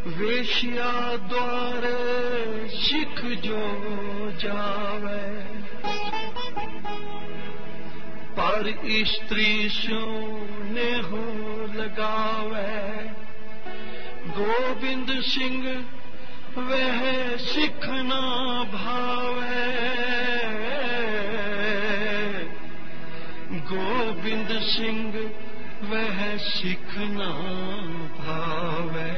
वेश्या द्वारे सिख जो जावे, पर स्त्री सोने हो लगावे। गोविंद सिंह वह सिख ना भावे, गोविंद सिंह वह सिख ना भावे।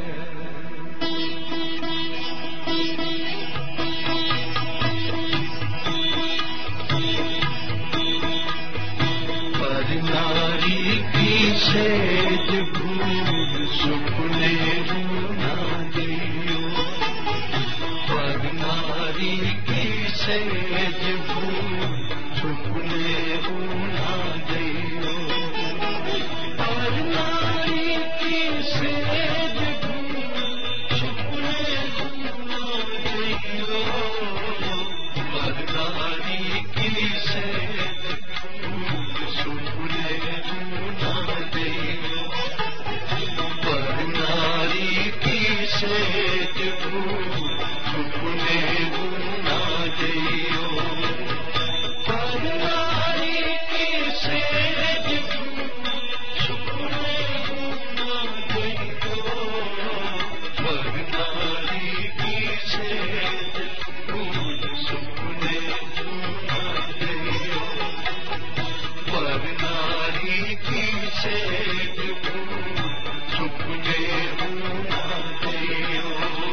पर नारी की सेज भूल सुपने ना दियो, पर नारी की सेज भूल सुपने ना दियो, पर नारी की सेज भूल सुपने ना दियो, पर नारी की सेज भूल सुपने ना दियो, पर नारी की सेज भूल सुपने ना दियो, पर नारी की सेज भूल सुपने ना दियो, पर नारी की सेज भूल सुपने ना दियो, पर नारी की सेज भूल सुपने ना दियो।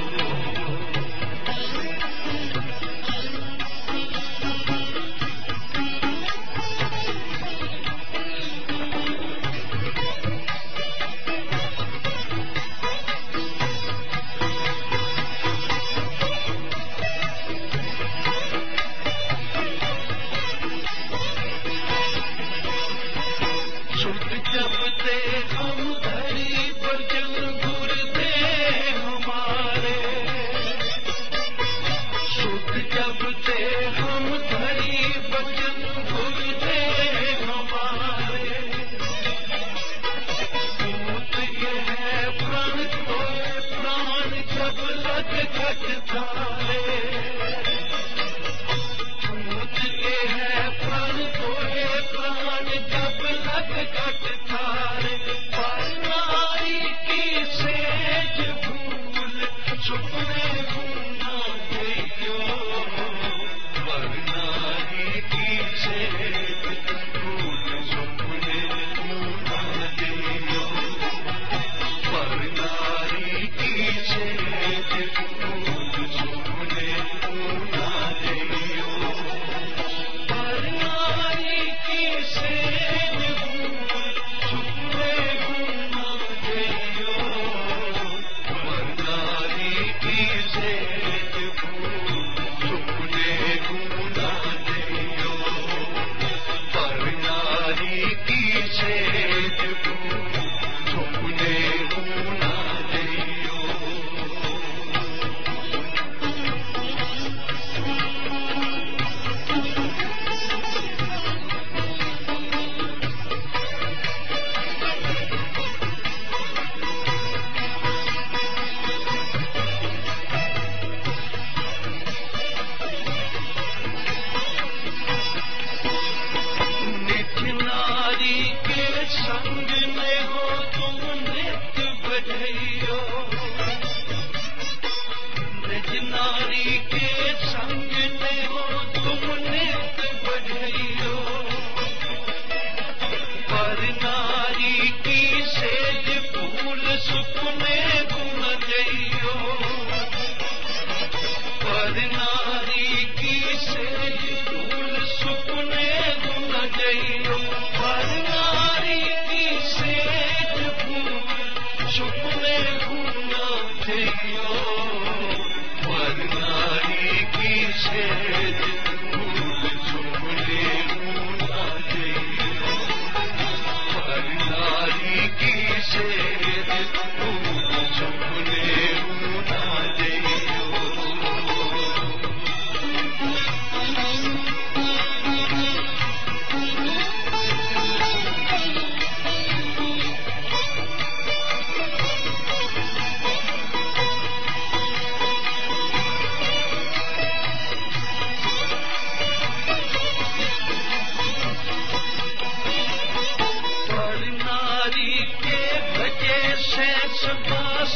सुध जब ते हम धरी बचन गुरदे हमारे, सुध जब ते हम धरी बचन गुरदे हमारे, पूत ये है प्राण खोए प्राण जब लग घट थारे, पूत ये है प्राण खोए प्राण जब लग घट थारे, पर नारी की सेज भूल सुपने ना दियो, पर नारी की सेज भूल सुपने ना दियो, पर नारी की सेज भूल सुपने ना दियो, पर नारी की सेज भूल सुपने ना दियो, पर नारी की सेज भूल सुपने ना दियो, पर नारी की सेज भूल सुपने ना दियो। निज नारी के संग में हो तुम नित्य बधाइयो, निज नारी के संग में हो तुम नित्य बधाइयो, पर नारी की सेज भूल सुपने गुण जइयो, पर नारी की सेज भूल सुपने गुण जइयो, पर नारी की सेज भूल सुपने गुण जइयो, पर नारी की सेज भूल सुपने ना जइयो, पर नारी की सेज भूल सुपने ना जइयो।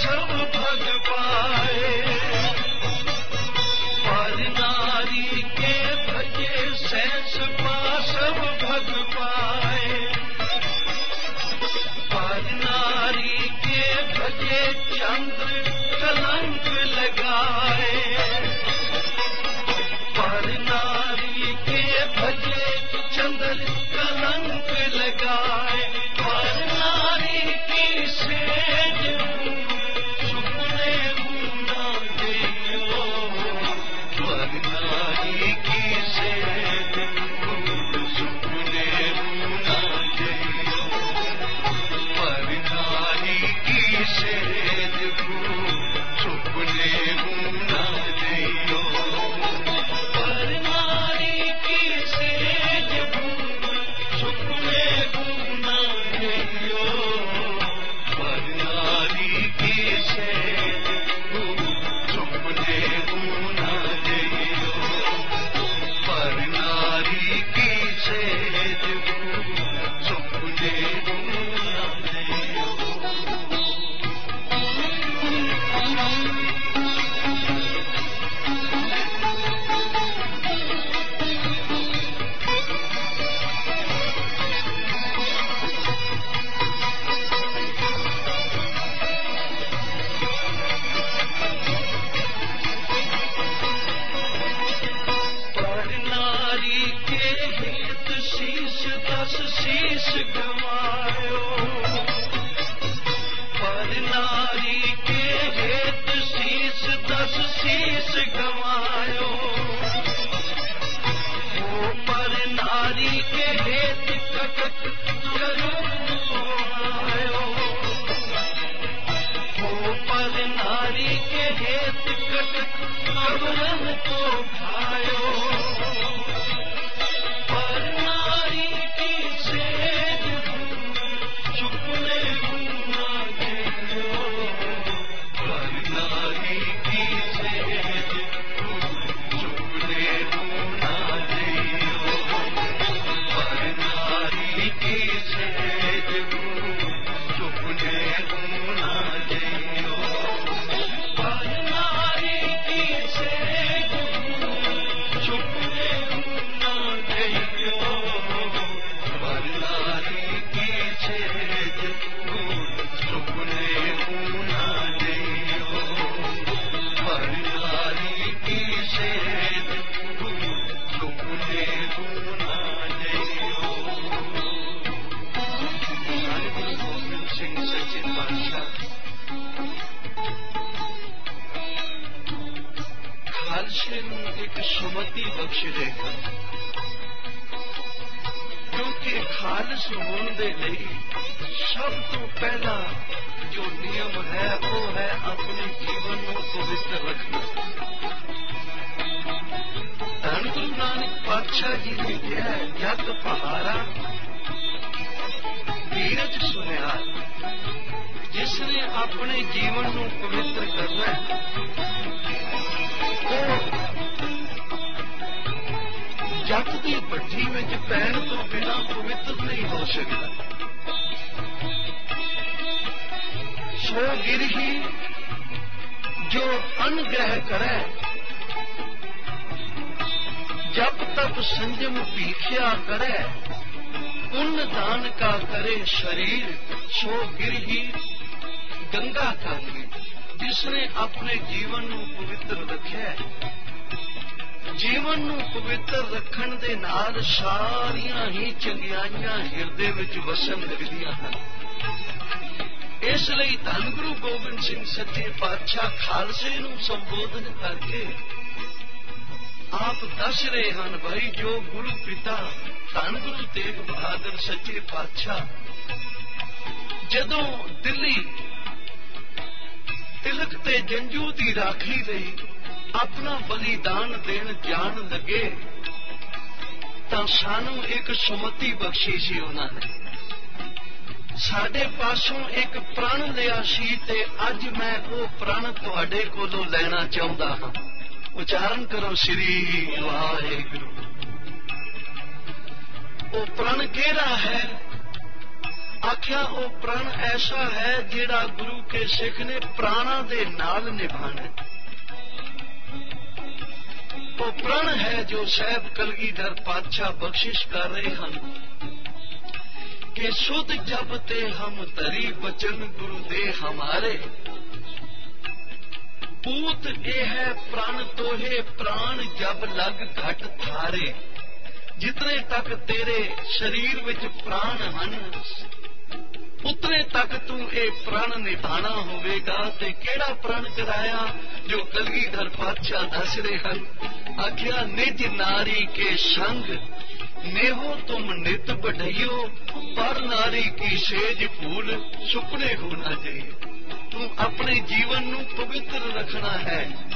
सब भग पाए। पर नारी के भजे सहस पा सब भग पाए। पर नारी के भजे चंद्र कलंक लगाए। पर नारी के भजे चंद्र कलंक लगाए। पर नारी की सेज सुपने मुना गयो। पर नारी की सेज सुपने मुना गयो। पर नारी की सेज सुपने मुना गयो। पर नारी की सेज सुपने मुना गयो। पर नारी की सेज सुपने मुना गयो। पर नारी की सेज सुपने मुना गयो। पर नारी के हित शीश 10 शीश गवायो। पर नारी के हित शीश 10 शीश गवायो। ओ पर नारी के हित कटक करुण आयो। ओ पर नारी के हित कटक करुण को भायो। पर नारी की सेज सुपने मुना गयो। पर नारी की सेज सुपने मुना गयो। पर नारी की सेज सुपने मुना गयो। पर नारी की सेज सुपने मुना गयो। पर नारी की सेज सुपने मुना गयो। पर नारी की सेज सुपने मुना गयो। धन गुरु गोबिंद सिंह सच्चे पातशाह खालसे ਨੂੰ ਇੱਕ ਸੁਮਤੀ ਬਖਸ਼ ਦੇ ਕਿਉਂਕਿ ਖਾਲਸ ਹੋਣ ਦੇ ਲਈ ਸਭ ਤੋਂ ਪਹਿਲਾ ਜੋ ਨਿਯਮ ਹੈ ਉਹ ਹੈ ਆਪਣੇ ਜੀਵਨ ਨੂੰ ਪਵਿੱਤਰ ਰੱਖਣਾ। ਧੰਨ ਗੁਰੂ ਨਾਨਕ ਪਾਤਸ਼ਾਹ ਜੀ ਨੇ ਕਿਹਾ ਜਗ ਪਹਾਰਾ ਧੀਰਜ ਸੁਨਿਆ। ਜਿਸ ਨੇ ਆਪਣੇ ਜੀਵਨ ਨੂੰ ਪਵਿੱਤਰ ਕਰਨਾ ਹੈ ਜੱਟ ਦੀ ਭੱਠੀ ਵਿੱਚ ਪੈਣ ਤੋਂ ਬਿਨਾਂ ਪਵਿੱਤਰ ਨਹੀਂ ਹੋ ਸਕਦਾ। ਸੋ ਗਿਰਹੀ ਜੋ ਅਨਗ੍ਰਹਿ ਕਰੇ ਜਪ ਤਪ ਸੰਜਮ ਭੀਖਿਆ ਕਰੇ ਪੁੰਨ ਦਾਨ ਕਾ ਕਰੇ शरीर। ਸੋ ਗਿਰਹੀ ਗੰਗਾ ਕਾਕੀ ਜਿਸਨੇ ਆਪਣੇ ਜੀਵਨ ਨੂੰ ਪਵਿੱਤਰ ਰੱਖਿਆ। ਜੀਵਨ ਨੂੰ ਪਵਿੱਤਰ ਰੱਖਣ ਦੇ ਨਾਲ ਸਾਰੀਆਂ ਹੀ ਚੰਗਿਆਈਆਂ ਹਿਰਦੇ ਵਿੱਚ ਵਸਣ ਲੱਗਦੀਆਂ ਹਨ। ਇਸ ਲਈ ਧੰਨ ਗੁਰੂ ਗੋਬਿੰਦ ਸਿੰਘ ਸੱਚੇ ਪਾਤਸ਼ਾਹ ਖਾਲਸੇ ਨੂੰ ਸੰਬੋਧਨ ਕਰਕੇ ਆਪ ਦੱਸ ਰਹੇ ਹਨ ਭਾਈ ਜੋ ਗੁਰੂ ਪਿਤਾ ਧੰਨ ਗੁਰੂ ਤੇਗ ਬਹਾਦਰ ਸੱਚੇ ਪਾਤਸ਼ਾਹ ਜਦੋਂ ਦਿੱਲੀ ਤਿਲਕ ਤੇ ਜੰਜੂ ਦੀ ਰਾਖੀ ਲਈ ਆਪਣਾ ਬਲੀਦਾਨ ਦੇਣ ਜਾਣ ਲੱਗੇ ਤਾਂ ਸਾਨੂੰ ਇੱਕ ਸੁਮਤੀ ਬਖਸ਼ੀ ਸੀ ਉਹਨਾਂ ਨੇ। ਸਾਡੇ ਪਾਸੋਂ ਇੱਕ ਪ੍ਰਣ ਲਿਆ ਸੀ ਤੇ ਅੱਜ ਮੈਂ ਉਹ ਪ੍ਰਣ ਤੁਹਾਡੇ ਕੋਲੋਂ ਲੈਣਾ ਚਾਹੁੰਦਾ ਹਾਂ। ਉਚਾਰਨ ਕਰੋ ਸ੍ਰੀ ਵਾਹਿਗੁਰੂ। ਉਹ ਪ੍ਰਣ ਕਿਹੜਾ ਹੈ? आख्या वो प्रण ऐसा है जिहड़ा गुरु के सिख ने प्राणा दे नाल निभाना। वो प्रण है जो साहब कलगीधर पातशाह बख्शिश कर रहे हैं कि सुध जब ते हम तरी बचन गुरु दे हमारे। पूत ये है प्राण तोहे प्राण जब लग घट थारे। जितने तक तेरे शरीर विच प्राण हन उतने तक तू ये प्रण निभाना होवेगा। ते केड़ा प्रण कराया जो कलगीधर पातशाह दस रहे हैं। आख्या निज नारी के संग नेहो तुम नित बढ़इयो पर नारी की सेज फूल सुपने होना चाहिए। तू अपने जीवन नू पवित्र रखना है।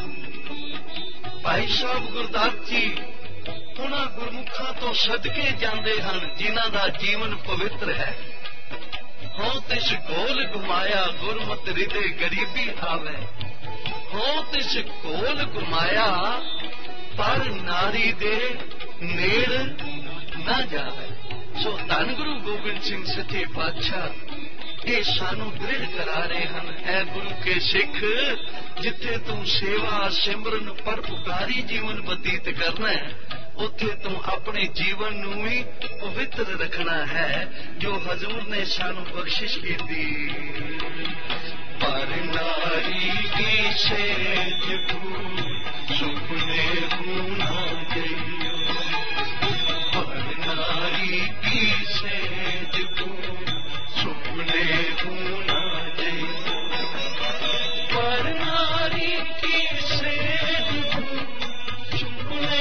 भाई साहब गुरदास जी उन्हां गुरमुखां तो सदके जांदे हन जिन्हां दा जीवन पवित्र है। हो तिस कोल घुमाया गुरमत हृदय गरीबी आवे। हो तिस कोल घुमाया पर नारी दे नेड़ न जावे। सो धन गुरु गोबिंद सिंह सच्चे पातशाह ये सानू दृढ़ करा रहे हैं। ऐ गुरु के सिख जिथे तू सेवा सिमरन परोपकारी जीवन बतीत करना है उथे तू अपने जीवन नू भी पवित्र रखना है जो हजूर ने सानू बख्शिश की दी। पर नारी की सेज सुपने होना चाहिए। पर नारी की सेज सुपने होना चाहिए। पर नारी की सेज सुपने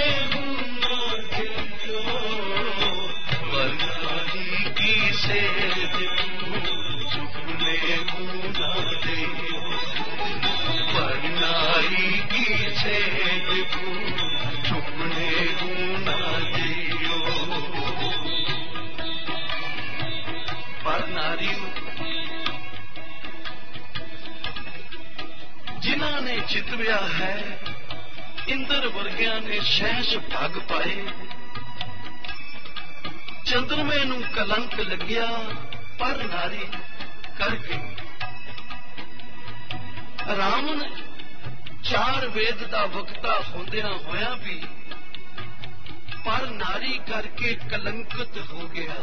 सेज सुपने होना चाहिए। पर नारी की सेज सुपने होना चाहिए। पर नारी जिन्हां ने जितविया है इंद्र वर्गिया ने सहस भाग पाए। चंद्रमे नू कलंक लग्या पर नारी कर गई। रावण चार वेद दा वक्ता होंदिया होया भी पर नारी करके कलंकित हो गया।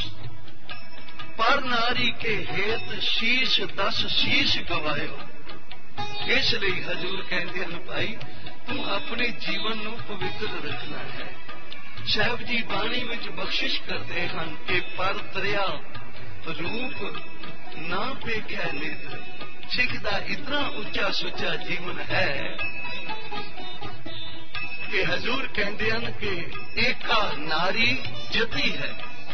पर नारी के हेत शीश 10 शीश गवायो। इसलिए हजूर कहते हैं भाई तू अपने जीवन नू पवित्र रखना है। साहब जी बाणी विच बख्शिश करते हैं कि पर तरिया रूप ना पेख्या नेत्र। सिख दा इतना उच्चा सुच्चा जीवन है कि हजूर कहते हैं कि एका नारी जती है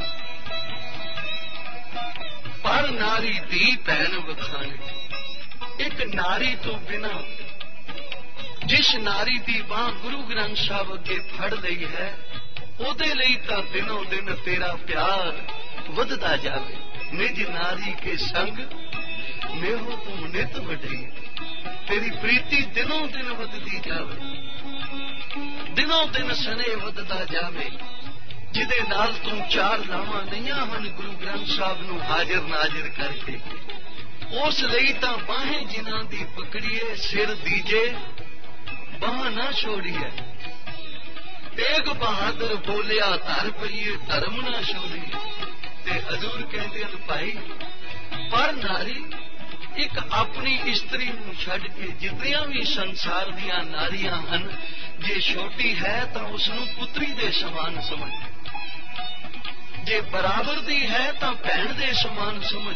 पर नारी दी भैन वखाने। एक नारी तो बिना जिस नारी दी बाह गुरु ग्रंथ साहब अगे फड़ लई है ओदे लई तां दिनों दिन तेरा प्यार वधदा जावे। निज नारी के संग नेहो तुम नित बढ़ई। तेरी प्रीति दिनों दिन वधदी जावे। दिनों दिन सने वधदा जावे। जिदे नाल तू चार लावां लईआं हन गुरु ग्रंथ साहब नू हाजिर नाजिर करके उस लई तां बाहें जिन्हां दी पकड़िए सिर दीजे बाह ना छोड़िए। तेग बहादुर बोलिया धर पईए धर्म ना छोड़िए। ते हजूर कहते हैं भाई पर नारी एक अपनी स्त्री नू छड़ के जितनियां भी संसार दियां नारियां हन जे छोटी है तां उसनू पुत्री दे समान समझ। जे बराबर दी है तां भैन दे समान समझ।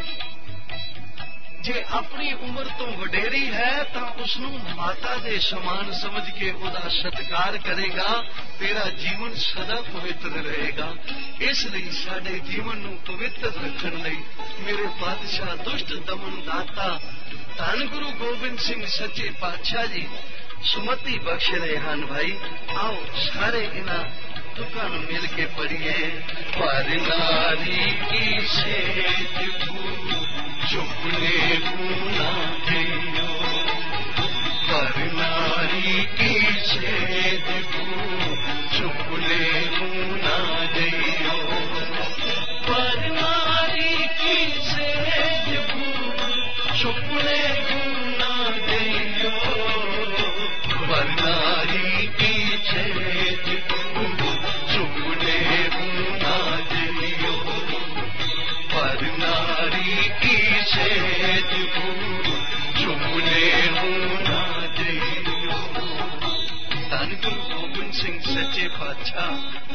जे अपनी उम्र तो वडेरी है तां उसनू माता दे समान समझ के उदा सत्कार करेगा। तेरा जीवन सदा पवित्र रहेगा। इसलिए साडे जीवन नू पवित्र रखण लई मेरे पातशाह दुष्ट दमन दाता धन गुरु गोबिंद सिंह सच्चे पातशाह जी सुमति बख्श रहे हैं। भाई आओ सारे इन्हां तुकां नू मिल के पढ़िए। पर नारी की सेज सुपने होना चाहिए। पर नारी की सेज सुपने होना चाहिए। पर नारी की सच्चे पातशाह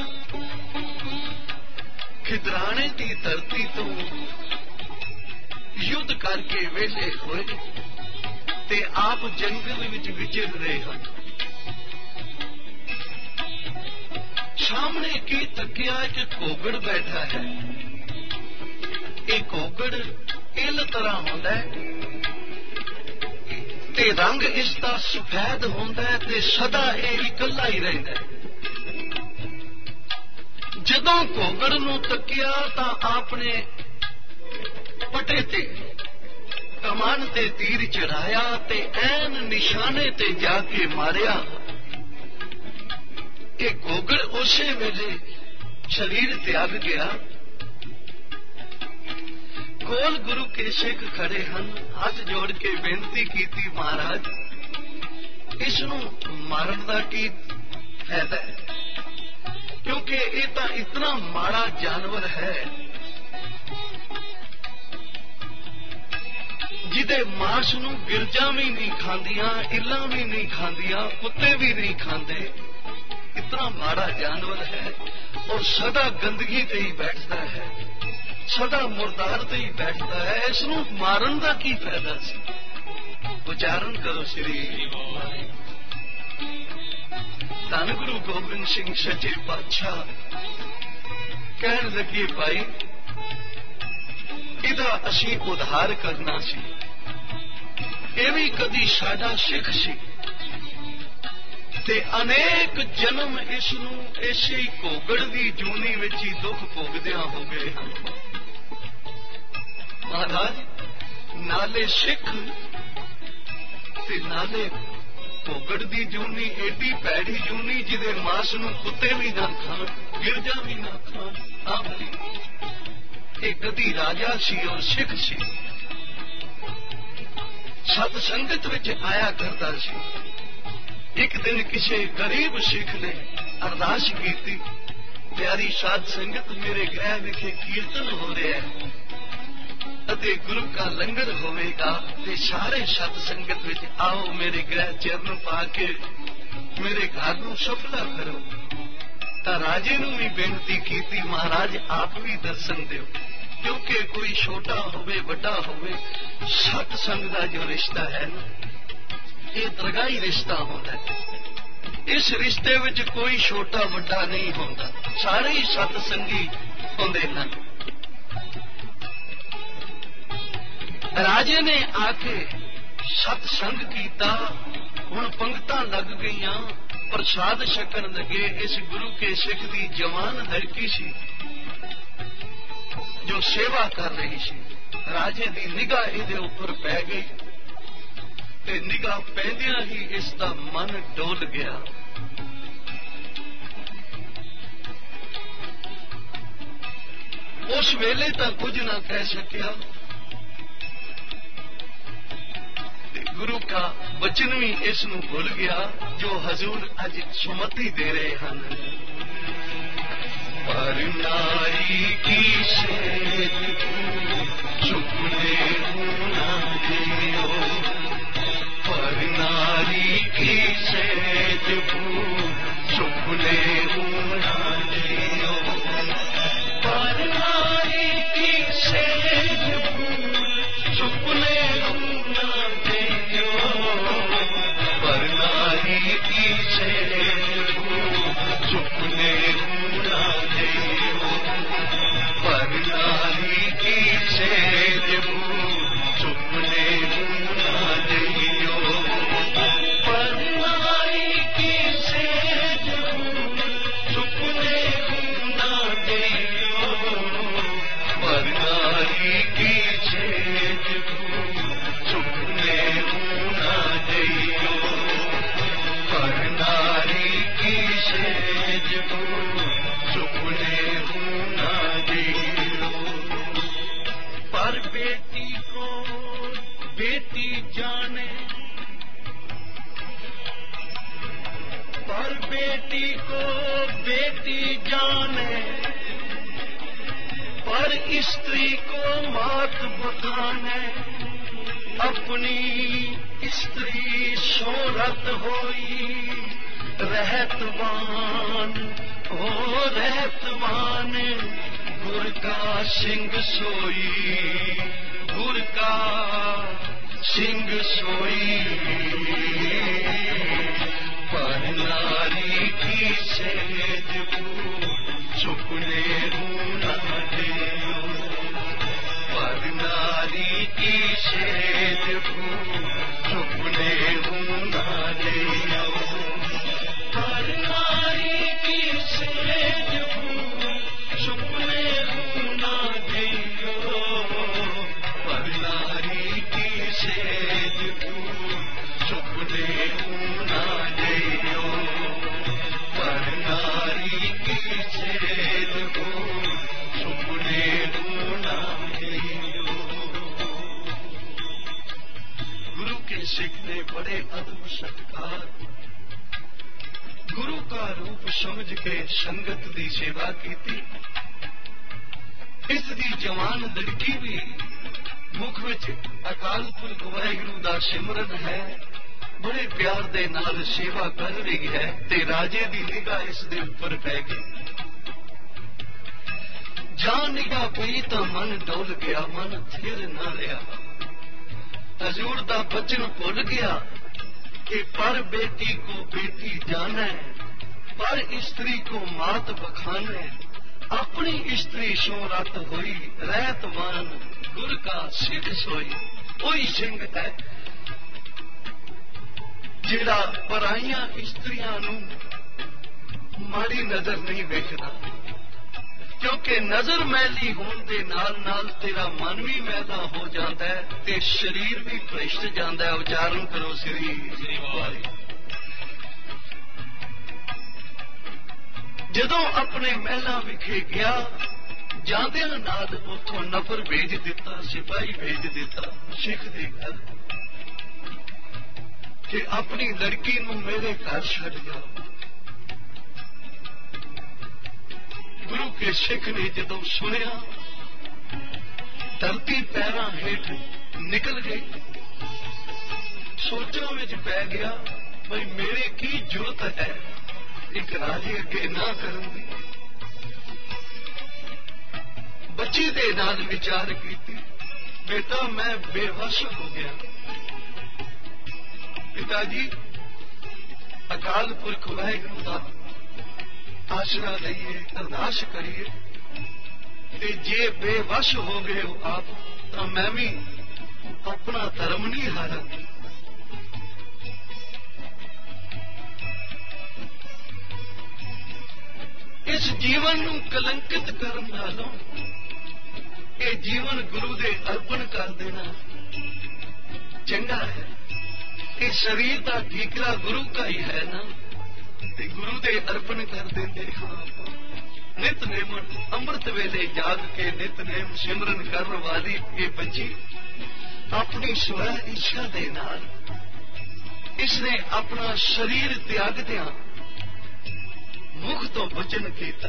खिदराने की धरती तो युद्ध करके वेले होए ते आप जंगल विच विचर रहे हैं। सामने की तकिया एक कोगड़ बैठा है। एक कोगड़ इल तरह होंदा है ते रंग इसका सफेद होंदा है ते सदा यह इकल्ला ही रहिंदा है। जदों कोगड़ नूं तकिया तां आपने पटे ते कमान ते तीर चढ़ाया ते ऐन निशाने ते जाके मारिया। एक कोगड़ उसे वेले शरीर त्याग गया। कोल गुरु के सिख खड़े हन, हाथ जोड़ के बेनती की, महाराज इसनू मारन दा की फायदा है, क्योंकि ये तो इतना माड़ा जानवर है जिदे मांस नू गिरजा भी नहीं खांदियां, इल्ला भी नहीं खांदियां, कुत्ते भी नहीं खांदे। इतना माड़ा जानवर है और सदा गंदगी ते ही बैठता है, सदा मुर्दार ते ही बैठता है। इसनू मारन का की फायदा सी? उच्चारण करो श्री धन गुरु गोबिंद सिंह सच्चे पातशाह कहन लगे भाई इहदा असीं उद्धार करना सी। ये भी कदी साडा सिख सी ते अनेक जन्म इसनू इसे ही घोगड़ दी जूनी विच ही दुख भोगदियां हो गए हैं। महाराज नाले सिख ते नाले घोगड़ दी जूनी, एडी पैड़ी जूनी जिदे मांस नू कुत्ते भी ना खान, गिरजा भी ना खान। आप कदी राजा सी और सिख सी, सत संगत विच आया करता सी। एक दिन किसी गरीब सिख ने अरदास की, प्यारी साध संगत मेरे गृह विखे कीर्तन हो रहा है अते गुरु का लंगर होवेगा ते सारे सत संगत विच आओ, मेरे गृह चरण पाके मेरे घर नूं सफला करो। तां राजे नूं भी बेनती की, महाराज आप भी दर्शन दिओ, क्योंकि कोई छोटा होवे वड्डा होवे सत संग दा जो रिश्ता है ये दरगाही रिश्ता होता है। इस रिश्ते विच कोई छोटा वड्डा नहीं होता, सारे ही सतसंगी होंदे हैं। राजे ने आके सतसंग कीता, हुण पंगतां लग गईयां, प्रसाद छकन लगे। इस गुरु के सिख दी जवान लड़की सी जो सेवा कर रही सी। राजे दी निगाह इहदे उपर पै गई ते निगाह पैंदियां ही इसका मन डोल गया। उस वेले तक कुछ ना कह सकिया, गुरु का वचन भी इसनू भूल गया जो हजूर अज सुमति दे रहे हैं। पर नारी की सेज चुपने ना दियो, पर नारी की सेज चुपने ना दियो, पर नारी की सेज चुपने ना दियो, पर नारी की सेज चुपने ना दियो, पर नारी की सेज चुपने ना दियो, पर नारी की सेज चुपने ना दियो, पर नारी की सेज चुपने ना दियो, पर नारी की सेज चुपने ना दियो। पर बेटी को बेटी जाने, पर बेटी को बेटी जाने, पर स्त्री को मात बखाने, अपनी स्त्री शोहरत होई रहतवान हो रहतवान, गुर का सिंह सोई, गुर का सिंह सोई। पर नारी की सेज सुपने रूना दियो, पर नारी की सेज सुपने रूना दियो, पर नारी की सेज सुपने रूना दियो, पर नारी की सेज सुपने रूना दियो, पर नारी की सेज सुपने रूना दियो। गुरु के सिख ने बड़े अदब सत्कार, गुरु का रूप समझ के संगत दी सेवा की। इस दी जवान लड़की भी मुख विच अकाल पुरख वाहिगुरू दा सिमरन है, बड़े प्यार दे नाल सेवा कर रही है, ते राजे दी निगाह इस दे उपर पै गई। जान निगाह पई तां मन डोल गया, मन थिर ना रहा। हजूर दा बचन भुल गया कि पर बेटी को बेटी जाने, पर स्त्री को मात बखाने। अपनी स्त्री सो रत हुई, रहतवान गुर का सिख सोई। कोई सिंह है जिहड़ा पराइयां स्त्रियां नूं माड़ी नजर नहीं वेखदा, क्योंकि नजर मैली होने दे नाल नाल तेरा मन भी मैला हो जाता है ते शरीर भी भ्रिष्ट जाता है। उच्चारण करो श्री वाले। जदों अपने महलां विखे गया, जांदियां नाल उथों नफर भेज दिता, सिपाही भेज दिता सिख दे घर कि अपनी लड़की नूं मेरे घर छड़ जाओ। गुरु के सिख ने जदों सुनिया, धरती पैरां हेठ निकल गई। सोचां विच पै गया, भाई मेरे की जरूरत है एक राजे अगे ना करन दी। बच्ची दे नाल विचार कीती, बेटा मैं बेवश हो गया। पिताजी अकाल पुरख वाहिगुरू दा आसरा लईए, अरदास करिए, ते जे बेवश हो गए हो आप तो मैं भी अपना धर्म नहीं हारा। इस जीवन नूं कलंकित करन नालों ये जीवन गुरु दे अर्पण कर देना चंगा है। ये शरीर का ठीकरा गुरु का ही है ना, ते गुरु दे अर्पण कर देंगे। हाँ, नितनेम अमृत वेले जाग के नितनेम सिमरन करने वाली ये बच्ची अपनी स्व इच्छा दे नाल इसने अपना शरीर त्याग दिया, मुख तो वचन किया।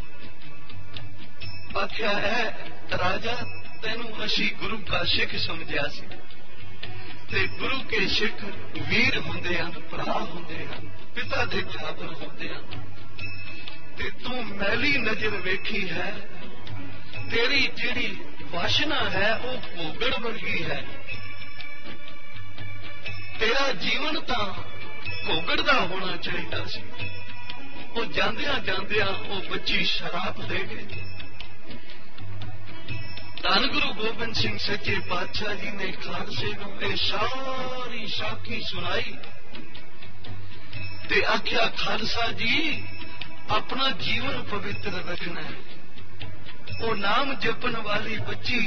आख्या है राजा तेनू असी गुरु का सिख समझिया सी, ते गुरु के सिख वीर हुंदे हन, भरा हुंदे हन, पिता दे बराबर होते हैं। ते तू मैली नजर वेखी है, तेरी जिहड़ी वासना है वो भोगड़ वर्गी है। तेरा जीवन तां भोगड़ दा होना चाहिए सी। वो जांदियां जांदियां वो बच्ची शराब दे गई। धन गुरु गोबिंद सिंह सच्चे पातशाह जी ने खालसे नूं ये सारी साखी सुनाई ते आख्या खालसा जी अपना जीवन पवित्र रखना है। वो नाम जपन वाली बच्ची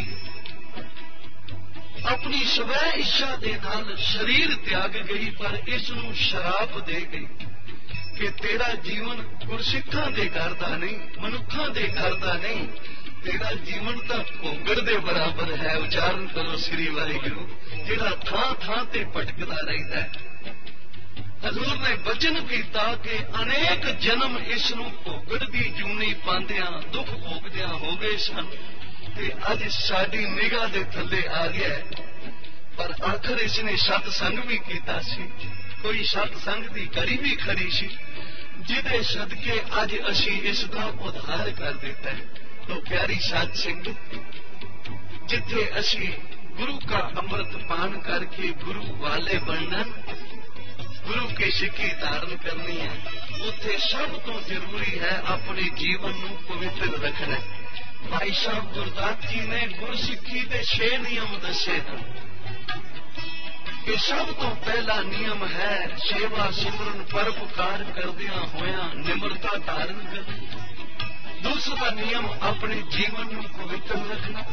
अपनी स्व इच्छा दे नाल शरीर त्याग गई, पर इसनूं शराप दे गई कि तेरा जीवन गुरसिखां दे घर दा नहीं, मनुखां दे घर दा नहीं, तेरा जीवन तो भोगड़ दे बराबर है। उच्चारण करो श्री वाहिगुरू, जिहड़ा थां थां ते भटकदा रहिंदा है। हजूर ने वचन किया कि अनेक जन्म इसनूं भोगड़ दी जूनी पांदियां दुख भोगदियां हो गए सन, ते अज साडी निगाह दे थल्ले आ गया है। पर आखिर इसने सतसंग भी कीता सी, कोई सतसंग दी कड़ी भी खड़ी सी, जिदे सदके अज असी इसका उद्धार कर दिता है। तो प्यारी साध संगत, जिथे असी गुरु का अमृत पान करके गुरु वाले बनना, गुरु की सिक्की धारण करनी है, उथे सब तो जरूरी है अपने जीवन को पवित्र रखना। भाई साहब गुरदास जी ने गुरसिक्खी के 6 नियम दसे हैं कि सब तो पहला नियम है सेवा सिमरन परोपकार करदिया होया निम्रता धारण करनी। दूसरा नियम अपने जीवन को पवित्र रखना।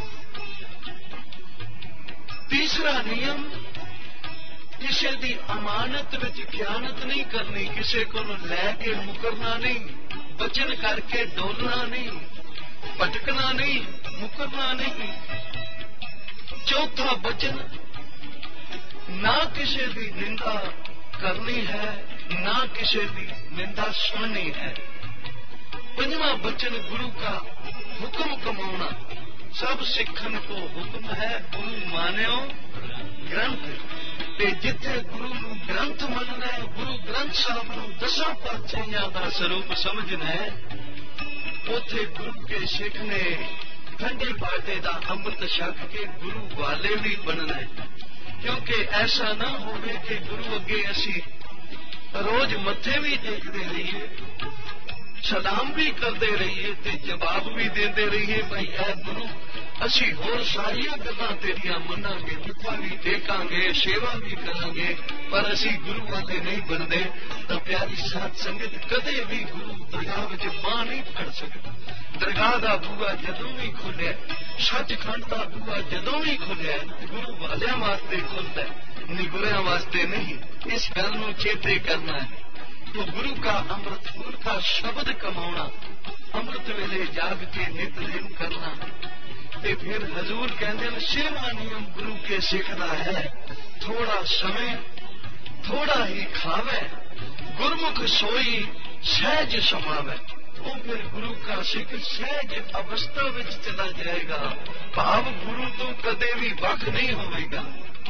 तीसरा नियम किसी की अमानत विच खयानत नहीं करनी, किसी को लैके मुकरना नहीं, वचन करके डोलना नहीं, भटकना नहीं, मुकरना नहीं। चौथा वचन, ना किसी की निंदा करनी है, ना किसी की निंदा सुननी है। पंजवां वचन गुरु का हुक्म कमाना। सब सिखन को हुक्म है, गुरु मान्यो ग्रंथ। ते जिथे गुरु नू ग्रंथ मनना है, गुरु ग्रंथ साहब नू 10 पातशाहियां दा स्वरूप समझना है, उथे गुरु के सिख ने ठंडे बाटे दा अमृत छक के गुरु वाले भी बनना है। क्योंकि ऐसा ना होवे कि गुरु अगे असी रोज मत्थे भी टेकते रहिए, सलाम भी करते रहिए ते जवाब भी देते रहिए, भाई ऐ गुरु असी होर सारिया गल्लां तेरिया मनांगे, मत्था भी टेकांगे, सेवा भी करांगे, पर असी गुरु वाले नहीं बनते। तो प्यारी साध संगत, कदे भी गुरु दरगाह विच बांह नहीं फड़ सकता। दरगाह दा बूआ जदों भी खुलिया, सचखंड दा बूआ जदों भी खुलिया, गुरु वालियां वास्ते खुलदा है, निगुरियां वास्ते नहीं। इस गल नूं चेते करना है। तो गुरु का अमृत, गुरु का शब्द कमाना, अमृत वेले जाग के नितनेम करना। ते फिर हजूर कहते हैं 6वां नियम गुरु के सिखदा है, थोड़ा समय थोड़ा ही खावे, गुरमुख सोई सहज समावे। वो फिर गुरु का सिख सहज अवस्था विच चला जाएगा, भाव गुरु तो कदे भी वख नहीं होगा।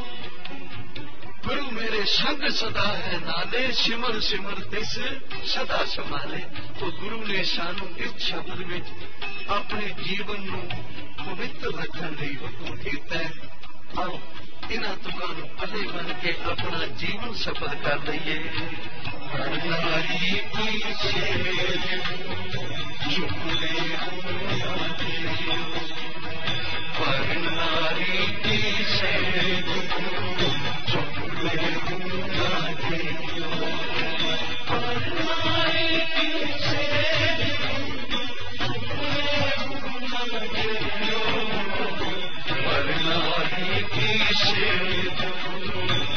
गुरु मेरे संग सदा है नाले, सिमर सिमर तिस सदा संभाले। तो गुरु ने सानू इस शब्द में अपने जीवन नू पवित्र रखने लई हुक्म कीता है। आओ इन्हां तुकां नू पले बन के अपना जीवन सफल कर लईए। हर नारी की सेज झुकले हर नारी की सेज झुकले हर नारी की सेज हर नारी की सेज